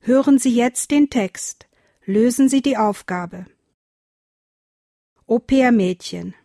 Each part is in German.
Hören Sie jetzt den Text. Lösen Sie die Aufgabe. Au-pair-Mädchen.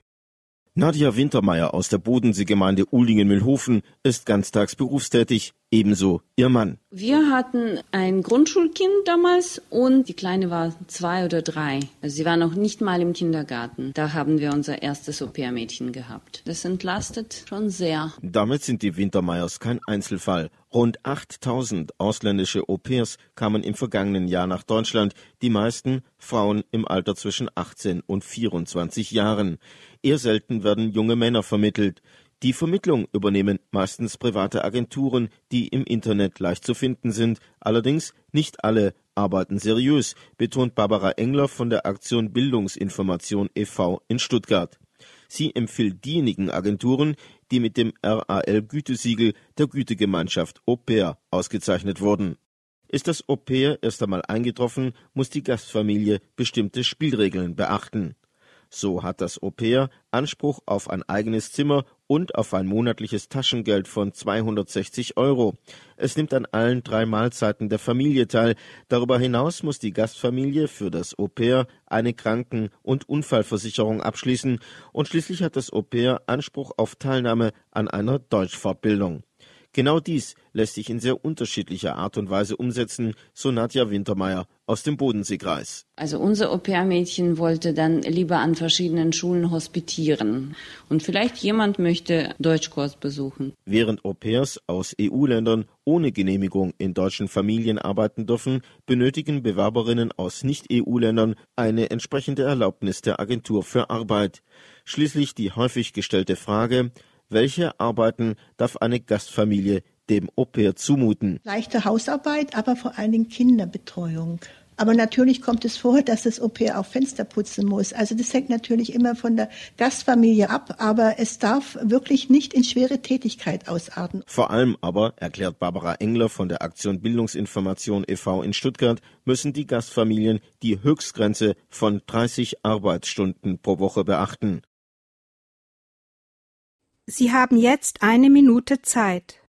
Nadja Wintermeyer aus der Bodenseegemeinde Uhlingen-Mühlhofen ist ganztags berufstätig, ebenso ihr Mann. Wir hatten ein Grundschulkind damals und die Kleine war 2 oder 3. Also sie war noch nicht mal im Kindergarten. Da haben wir unser erstes Au-pair-Mädchen gehabt. Das entlastet schon sehr. Damit sind die Wintermeyers kein Einzelfall. Rund 8.000 ausländische Au-pairs kamen im vergangenen Jahr nach Deutschland, die meisten Frauen im Alter zwischen 18 und 24 Jahren. Eher selten werden junge Männer vermittelt. Die Vermittlung übernehmen meistens private Agenturen, die im Internet leicht zu finden sind. Allerdings nicht alle arbeiten seriös, betont Barbara Engler von der Aktion Bildungsinformation e.V. in Stuttgart. Sie empfiehlt diejenigen Agenturen, die mit dem RAL-Gütesiegel der Gütegemeinschaft Au-pair ausgezeichnet wurden. Ist das Au-pair erst einmal eingetroffen, muss die Gastfamilie bestimmte Spielregeln beachten. So hat das Au-pair Anspruch auf ein eigenes Zimmer und auf ein monatliches Taschengeld von 260 €. Es nimmt an allen 3 Mahlzeiten der Familie teil. Darüber hinaus muss die Gastfamilie für das Au-pair eine Kranken- und Unfallversicherung abschließen und schließlich hat das Au-pair Anspruch auf Teilnahme an einer Deutschfortbildung. Genau dies lässt sich in sehr unterschiedlicher Art und Weise umsetzen, so Nadja Wintermeyer aus dem Bodenseekreis. Also unser Au-pair-Mädchen wollte dann lieber an verschiedenen Schulen hospitieren. Und vielleicht jemand möchte Deutschkurs besuchen. Während Au-pairs aus EU-Ländern ohne Genehmigung in deutschen Familien arbeiten dürfen, benötigen Bewerberinnen aus Nicht-EU-Ländern eine entsprechende Erlaubnis der Agentur für Arbeit. Schließlich die häufig gestellte Frage: Welche Arbeiten darf eine Gastfamilie dem Au-pair zumuten? Leichte Hausarbeit, aber vor allen Dingen Kinderbetreuung. Aber natürlich kommt es vor, dass das Au-pair auch Fenster putzen muss. Also das hängt natürlich immer von der Gastfamilie ab, aber es darf wirklich nicht in schwere Tätigkeit ausarten. Vor allem aber, erklärt Barbara Engler von der Aktion Bildungsinformation e.V. in Stuttgart, müssen die Gastfamilien die Höchstgrenze von 30 Arbeitsstunden pro Woche beachten. Sie haben jetzt 1 Minute Zeit.